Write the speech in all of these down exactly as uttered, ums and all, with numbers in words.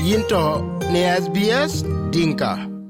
Yinto ni S B S Dinka.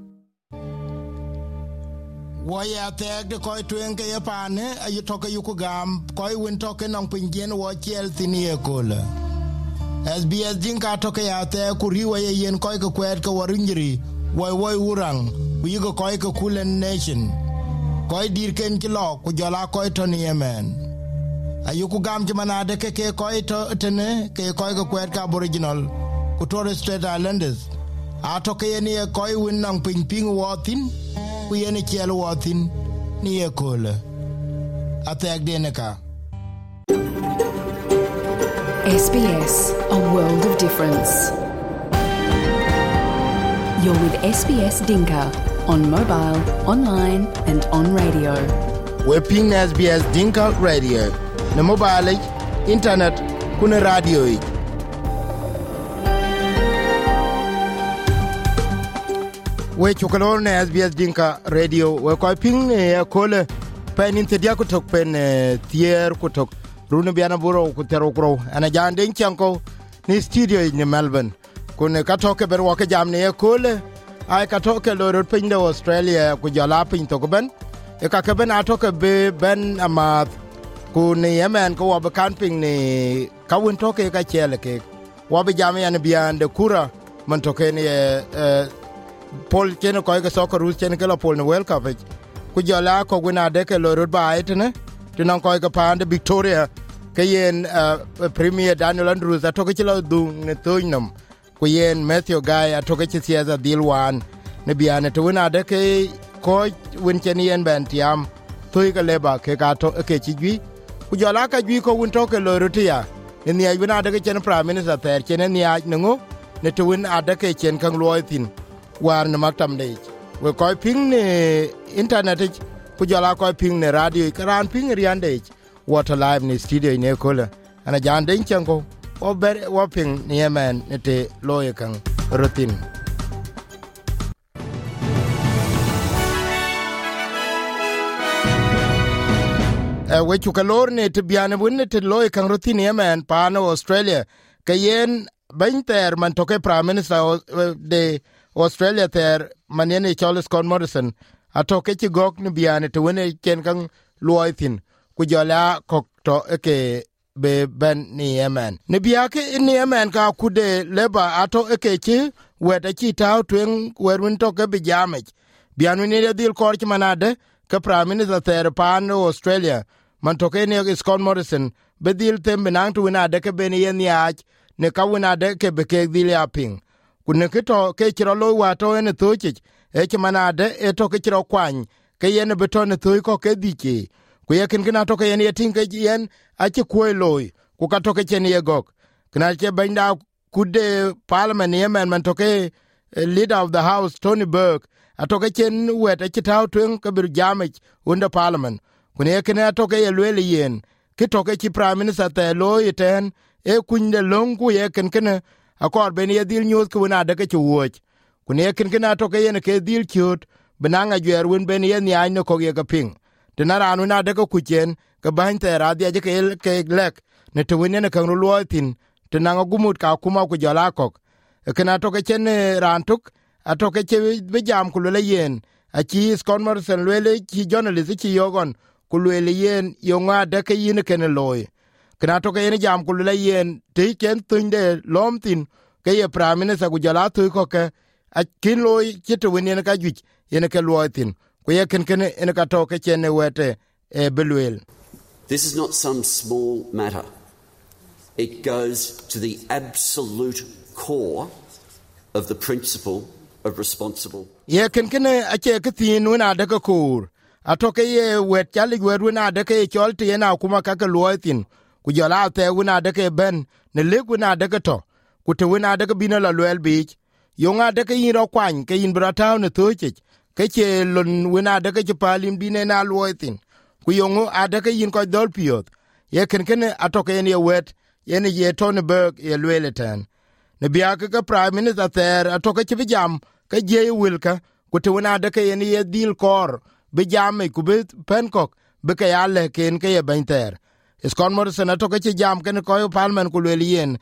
Waya tek de koy twen ke yapane ayu toke yuku gam koy win toke nong pingen wo chiel tinie kola. S B S Dinka toke ya te kuriwa ye yen koy ke kwet ke warinjiri woy woy urang uyigo koy ke Kulin Nation. Koy dir ken kilo ku jola koy to ni yemen. Ayuku gam jmanade ke ke koy to tene ke koy ke kwet ka Aboriginal ku Torres Strait Islanders. Atoke ye ni koy win nong ping ping wotin ku yene chiel wotin ni ekola. Atek deneka. S B S, a world of difference. You're with S B S Dinka on mobile, online and on radio. We're ping S B S Dinka Radio. Na mobile, internet, kuna radio. We chukalor na S B S Dinka Radio. We koi ping ne kole pen intedia kutok pen tier kutok runa biana buro kutero kro. Ana jande inchanko ni studio in Melbourne. Kune katoke ber wake jam ne kole. Ay katoke loro pin de Australia kujala pin tokoben. E kakeben atoke be ben amath. Kune yemen ko wabe camping ni kawin toke ka chele ke. Wabe jam yana biande kura man toke ni eh Paul chene ko ga soccer rules chene ke la Paul ne World Cup ku jola ko guna de ke lo rod ba itene tinan ko ga pande Victoria ke yen uh, Premier Daniel Andrews atoke chilo du ne toinam ku yen Matthew Guy atoke chiesa dilwan ne biane to guna de ke ko win chene yen ben tiam toi ga leba ke ga to ke chigwi ku jola ka gwi ko win to ke lo rotia ne ni guna de ke chene Prime Minister ter chene ni aj ngo ne to win ade ke chen kan loitin war na maktam de we koy ping ne internet ku jala koy ping ne radio karan ping riande water live ne studio ne kola ana jande chango o ber wo ping ne yemen ne te loye kan rotin e we chu kalor ne te biane bunne te loye kan rotin yemen pa no Australia kayen bainter man toke Prime Minister de Australia ter manene Charles Scott Morrison atoke ci gok ni biane to wene ken kan luoithin ku jola kok to eke be ben ni yemen ni biake ni yemen ka kude leba ato eke ci weda ci taw twen werun to ke bijamej bianu ni dil korch manade ka Prime Minister ter pan Australia man toke ni Scott Morrison be dil tem benang tu na de ke ben yen yaach ne ka wona de ke be ke dil yaping kunne kito ke chiro lo wa to ene thuchi e chmanade e to ke chiro kwany ke yene beton thu ko ke dike ku yekin kina to ke yene tin ke yen a che ku loy ku ka to ke chen ye gok kna che benda kude parliament yemen man to ke leader of the house Tony Burke a to ke chen wet a chitaw twen ke bir jamich under parliament kunne yekin a to ke yelwele yen ke to ke chi Prime Minister te loy ten e kunde longu yekin kene akor ben ye dil nyos ku na de ke chuoch ku ne kin kina to ke yen ke dil chut benanga gyer won ben ye nya ne ko ye ka ping de na ranu na de ko kuchen ke ban te ra de ke ke lek ne to win ne kan lo tin te na gumut ka kuma ku jala kok kina to ke chen ran tuk ato ke che be jam ku le yen a chi Scott Morrison le chi journalist chi yogon ku le yen yo nga de ke yin ke ne loy kana to ke ne jam ku le yen te ken tunde lom tin ke ye Prime Minister ku jala tu ko ke a kin loy kitu wini ne ka juj yen ke loy tin ku ye ken ken ne ka to ke chen wete e belwel. This is not some small matter. It goes to the absolute core of the principle of responsible. Ye ken ken a che ke tin wona de ko kur a to ke ye wet chali wet wona de ke chol ti na kuma ka ke loy tin ku jala te wona de ke ben ne le wona de ke to ku te wona de ke bino la lwel bich yonga de ke yiro kwany ke yin brataw ne toche ke che lon wona de ke palim bine na lwoitin ku yongo ade ke yin ko dol piot ye ken ken atoke ye wet ye ne ye Tony Burke ye lweleten ne bia ke Prime Minister ter atoke chi jam ke je wilka ku te wona de ke ye dil kor be jam ku be Penkok be ke ale ken ke ye benter Scott Morrison atoke chi jam ken ko Parliament ku lwelien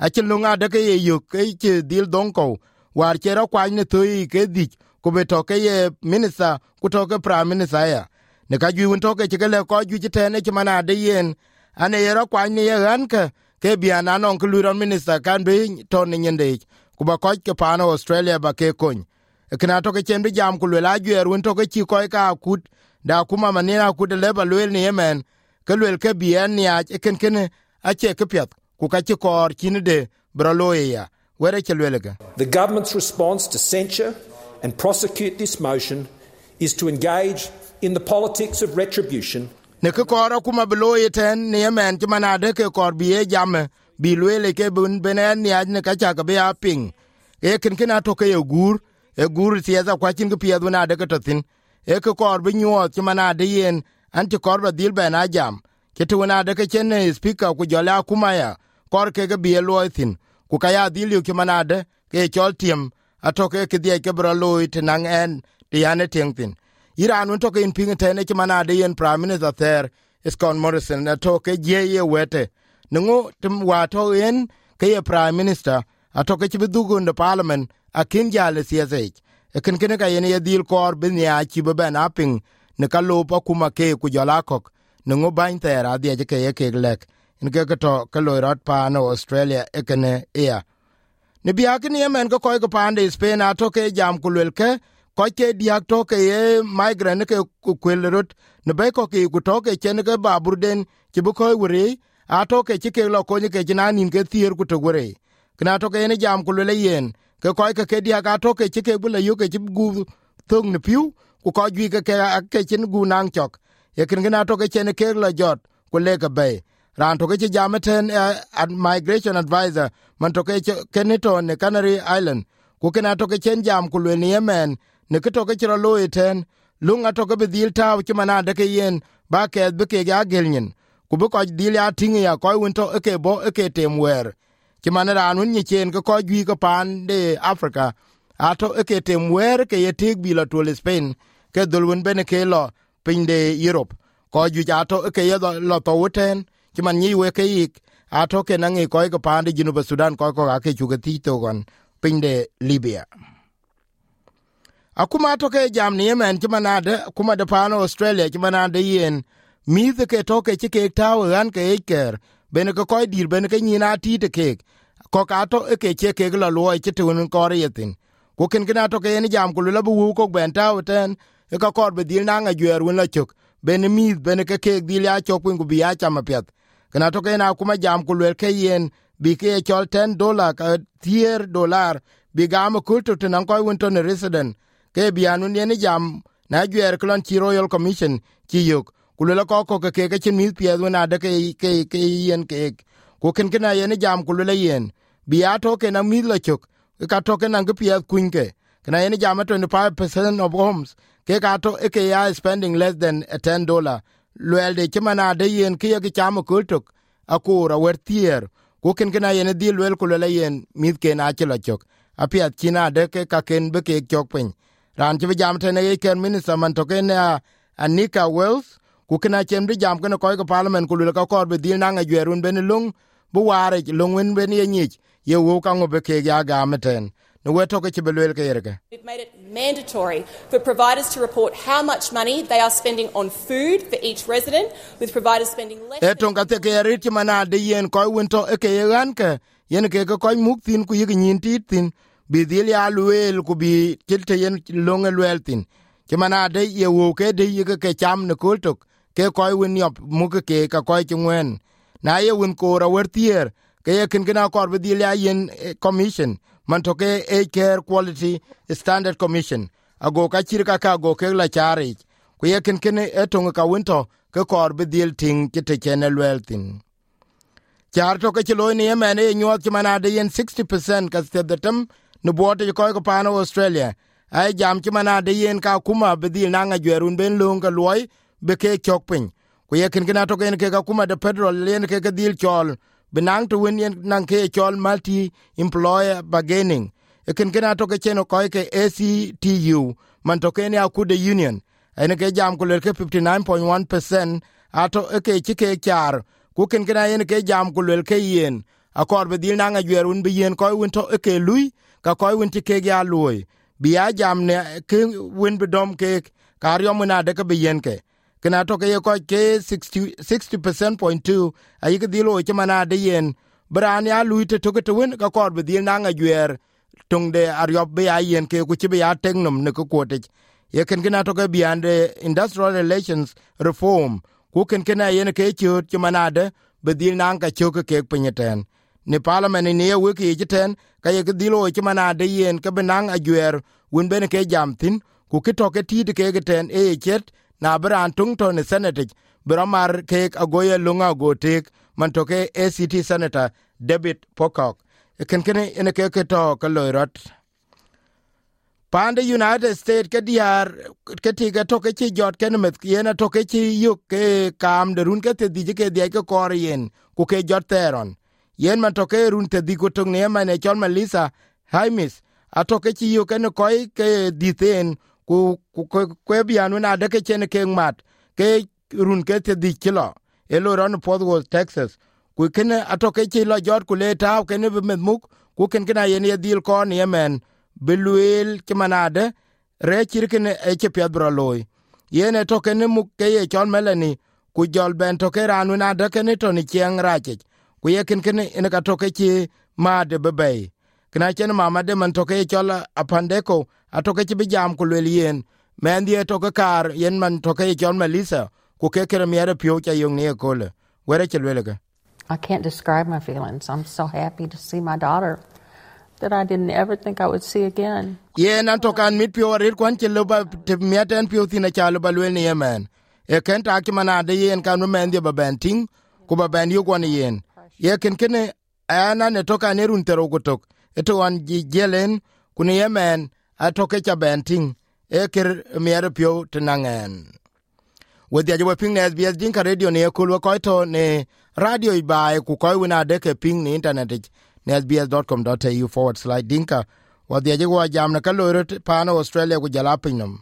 a chin lunga de ke yu ke che dil donko war che ra kwa ne tui ke di ku be to ke ye minister ku to ke prime minister ya ne ka ju to ke ke le ko ju te ne che mana de yen ane ye ra kwa ne ye ran ke ke biana non ku lu minister kan be to ne nyende ku ba ko ke pa no Australia ba ke kon kina to ke chen bi jam ku la ju er won to ke chi ko ka kut da kuma manina ku de le ba lu ne yemen ke lu ke bien ya ken ken a che ke pet ku ka chi kor kin de braloya were ke lu le. The government's response to censure and prosecute this motion is to engage in the politics of retribution. Ne ke kor kuma bloye ten ne yemen ti manade ke kor bi e jam bi lu le ke bun benen ya ne ka cha ka be a ping e ken ken to ke gur e gur siasa kwa chin ke piedu na de ke totin e ke kor bi nyo ti manade yen anti kor ba dil be na jam ke tu na de ke chen speaker ku jola kuma ya kor ke ke bi lo thin ku ka ya dil yu ki manade ke chol tiem atoke ke die ke bro lo it nang en ti ane tengtin Iran un toke in ping tene ki manade yen prime minister there Scott Morrison atoke je ye wete ngo tim wato yen ke ye prime minister atoke ti bidugo in the parliament akin jale siasech ekin ken ka yen ye dil kor bin ya chi be ben aping ne ka lo pa kuma ke ku jola kok ngo bain there adie ke ye ke lek in ke to ke lo rat pa no Australia ekene ya ne biakini yemen ko koy ko pande Spain atoke jam kulwel ke ko ke diak to ke ye migrant ke kwelrot ne be ko ke ku to ke chen ke babur den ti bu ko wure atoke ti ke lo ko ni ke jinanin ke tier ku to wure kna to ke ne jam kulwel yen ke ko ke ke diak atoke ti ke bula yu ke ti gu tung ne piu ku ko gi ke ke chen gu nang chok ye kin gna to ke chen ke lo jot ku le ke be ran to ke jameten uh, migration advisor man to ke Kenito ne Canary Island ku kena to ke chen jam ku le Yemen ne ke to ke ro lo eten lunga to ke bidil ta ki mana de ke yen ba ke be ke ga gelnyen ku be ko dil ya tingi ya ko won to ke bo ke temwer ki mana ran un ni chen ko ko gi ko pan de Africa ato ke temwer ke ye tik bi lo to Spain ke dulun be ne ke lo pinde Europe ko ju ja to ke ye lo to uten ki man nyi we ke ik ato ke nangi ko ko pande jinu ba Sudan ko ko ake chu ke ti to gon pinde Libya akuma to ke jam ni Yemen ki manade kuma de pano Australia ki manade yen mi de ke to ke ke taw ran ke iker ben ko ko dir ben ke nyina ti te ke ko ka to ke ke ke lo lo ke tun ko retin ko ken gna to ke ni jam ko lo bu ko ben taw ten e ka kor be dil na nga gyer won la chuk ben mi ben ke ke dil ya chok ku bi ya chama pet kana to ke na kuma jam ku le ke yen bi ke chol ten dollar ka tier dollar bi gam kultu tan ko won ton resident ke bi anu ne jam na gyer klon chi Royal Commission chi yok ku le ko ko ke ke chin mi pie na de ke ke ke yen ke ko ken kana yen jam ku le yen bi ya to ke na mi la chuk ka to ke na ke pie kun ke kana yen jam twenty-five percent of homes ke ka to ke ya spending less than ten dollar luel de chimana de yen ke ke cham kultuk akura wertier ko ken kana yen di luel ko le yen mit ke na chila chok apia china de ke ka ken be ke chok pen ran chi jam tene ke minister man to ken Anika Wells ku kana chem di jam kana ko ko parliament ku le ka kor be dil na nga gerun ben lung bu ware lung wen ben ye nyich ye wo ka ngo be ke ga ga meten. We've made it mandatory for providers to report how much money they are spending on food for each resident, with providers spending less than... Etong kate ke rit mana de yen ko wonto e ke yan ke yen ke ko muk tin ku yigi nyin tin bi dil ya luel ku bi tilte yen longe luel tin ke mana de ye wo ke de yigi ke cham ne kultuk ke ko won yop muk ke ka ko chwen na ye won ko ra wertier ke ye kin gina ko bi dil ya yen commission man to ke a care quality standard commission ago ka chirka ka go ke la chari ku ye ken ken etong ka winto ke kor be dil ting ke te chene weltin char to ke lo ni Yemen e nyot chmana de yen sixty percent ka ste detem no bote ko ko pano Australia ai jam chmana de yen ka kuma be dil na nga gerun ben long ka loy be ke chok pin ku ye ken ken to ken ke ka kuma de petrol len ke ke dil chol benang to win nang ke chol multi employer bargaining eken kena to ke cheno ko ke A C T U man to ke ne akude union ene ke jam ko le ke fifty-nine point one percent ato ke chike char ku ken kena ene ke jam ko le ke yen akor be dil nanga jwerun be yen koy won to ke lui ka koy won ti ke ya lui biya jam ne ke win be dom ke karyo muna de ke be yen ke kana to ke ko ke sixty percent point two ayi ke dilo ke mana de yen bran ya lui te to ke to win ka kor be dil nanga jwer tung de aryo be ya yen ke ku ti be ya tengnum ne ko ko te ye ken kana to ke beyond industrial relations reform ku ken kana yen ke chut ke mana de be dil nanga choke ke pinyeten ni parliament ni ye wiki jiten ka ye dilo ke mana de yen ke benang ajwer won ben ke jamtin ku kitoke ti de ke geten e chet na bran tung to ne senate bramar ke agoye lunga go tek man to ke A C T senator David Pocock ken ken ene ke ke to ka loirot pande United States ke diar ke ti ke to ke chi jot ken met yena to ke chi yu ke kam de run ke te di ke di ke kor yen ku ke jot teron yen man to ke run te di ko tung ne man e chol Melissa Haimis atoke chi yu ken koy ke diten ku ku bianu na de ke chen ke mat ke run ke te di kilo elo ron Fort Worth Texas ku ken atoke chi lo jot ku le ta ken be muk ku ken kana yen ye dil ko ne men beluel ke manade re chirken e che pedro loy yen atoke ne muk ke ye chon melani ku jol ben to ke ranu na de ken to ni chieng rache ku ye ken ken en ka toke chi ma de bebe kana chen mama de man toke chola apandeko atoke chi bijam ku lelien men die toke kar yen man toke chon Melissa ku ke kere miere pio cha yung ne kole were chelwelege. I can't describe my feelings. I'm so happy to see my daughter that I didn't ever think I would see again. Yen antokan mit pio rir kwan chelo ba te mieten pio tina chalo ba lel ne yemen e ken ta ki mana de yen kan men die ba benting ku ba ben yu kwan yen ye ken ken ana ne toka ne run tero gotok eto wan ji jelen kuni yemen atoke cha benting e ker miere pio tinangen wedi ajo ping ne S B S Dinka radio ne kulwa koito ne radio ibae ku koy wina de ke ping ni internet ne s b s dot com dot a u forward slash dinka wedi ajo wa jam na kaloro pano Australia ku jala pinum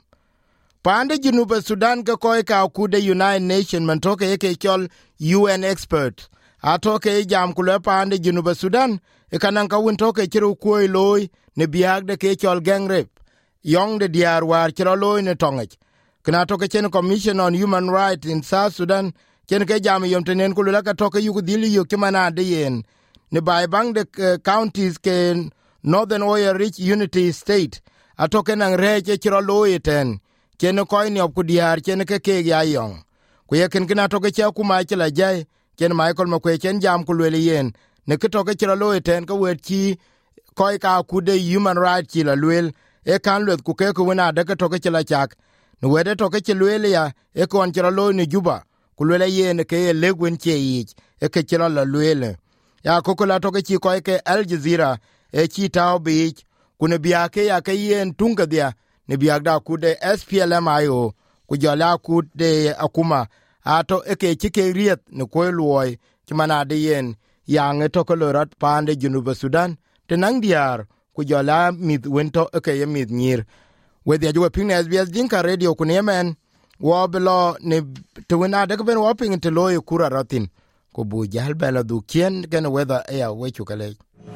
pande Junuba Sudan ke koy ka ku de United Nation man toke ke chol U N expert atoke jam kulwa pande Junuba Sudan e kanan ka win toke chiru kuoi loy ne biag de ke chol gang rape yong de diar war chiro loy ne tongech kana toke chen Commission on Human Rights in South Sudan chen ke jam yom tenen kulula ka toke yugu dili yu kimana de yen ne bai bang de uh, counties ke Northern Oil Rich Unity State atoke nang reche chiro loy ten chen ko ni op ku diar chen ke ke ya yong ku ye ken kana toke che ku ma chila jai chen Michael Makwe chen jam kulule yen ne ke toke chiro loy ten ka wer chi koy ka ku de human rights chila luel e kan luet ku ke ku wina de ke toke chila chak no wede toke chilwele ya e kon chiro loy ni Juba kulwele yen ke legwen che ich e ke chiro la luele ya kokola toke chi koy ke Al Jazeera e chi tao beach kune biake ya ke yen tunga dia ne biagda ku de S P L M I O ku jala ku de akuma ato e ke chi ke riet ne koy loy kimana de yen yang e toke lorat pande Junuba Sudan tenang diar ku jala mit wento e ke yemit nyir wedi ajo ping S B S Dinka radio ku nemen wo belo ne tuina de ben wo ping te loy kura ratin ko bu jal bela du kien gen weather ya we chukale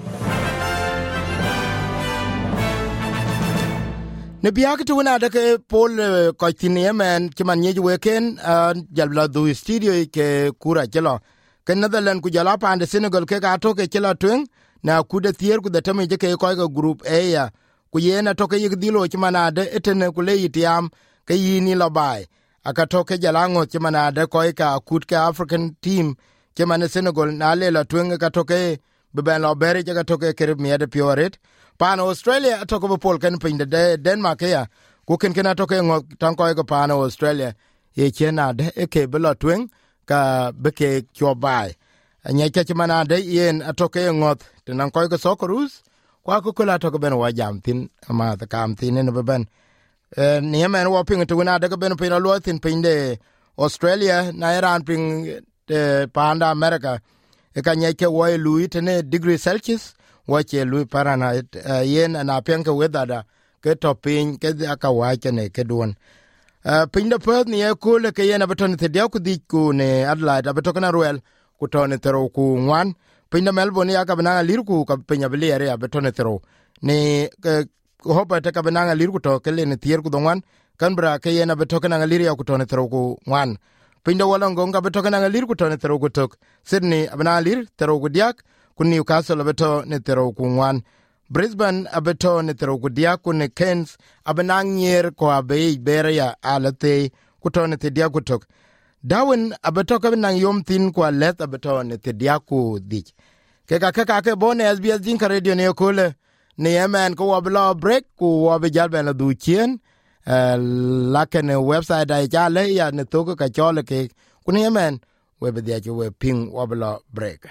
ne biak tuina de ke pol ko tinemen kiman nye weken jal bela du studio ke kura chelo ken Netherland ku jala pande Senegal ke ka to ke chelo twen na ku de tier ku de teme je ke ko group A ya ku yena toke yik dilo chimanade etene kule yitiam ke yini lobai aka toke jalango chimanade koi ka akut ke African team chimane Senegal na lela tuenge ka toke beben loberi ka toke kerib miede pioret pan Australia atoke bopol ken pinde de Denmark ya ku ken ken atoke ngok tankoi ka pan Australia ye chenade eke belo tueng ka beke chobai anyake chimanade yen atoke ngot tenankoi ka Socceroos kwa kukula toke ben wa jam tin ama ta kam tin ne ben eh ni men wa ping to na de ben pin lo tin pin de Australia na iran ping de panda America e ka nyeke wo lui tene degree Celsius wa che lui parana uh, yen na pen ke weather da ke to pin ke aka wa ke ne ke don uh, pin de Perth ni e ko le ke yen abeton te de ku di ku ne Adelaide abeton na Royal ku to ne tero ku ngwan pinda Melbourne ya ka bananga lirku ka pinya beliere ya betone tero ni hopa te ka bananga lirku to kele ne tier ku dongwan Canberra ke yena betoke na liria ku tone tero ku wan pinda Wollongong ka betoke na lirku tone tero ku tok Sydney abana lir tero ku diak ku Newcastle beto ne tero ku wan Brisbane abeto ne tero ku diak ku ne Cairns abanang yer ko abe beria alate ku tone te diak ku tok Darwin abeto ka nang yom tin kwa let abeto ne te diaku dik ke ka ka ke bon S B S Dinka Radio ne kole ne yemen ko wabla break ku wabjal ben du chien la ke ne website ai jale ya ne to ka chole ke ku ne yemen web dia ju we ping wabla break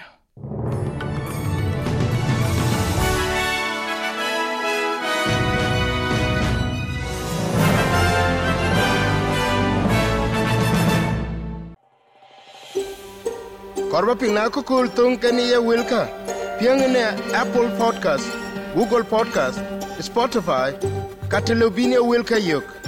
Korba pina ko kul tung kani ye wilka. Piang ne Apple Podcast, Google Podcast, Spotify, Catalunya wilka yok.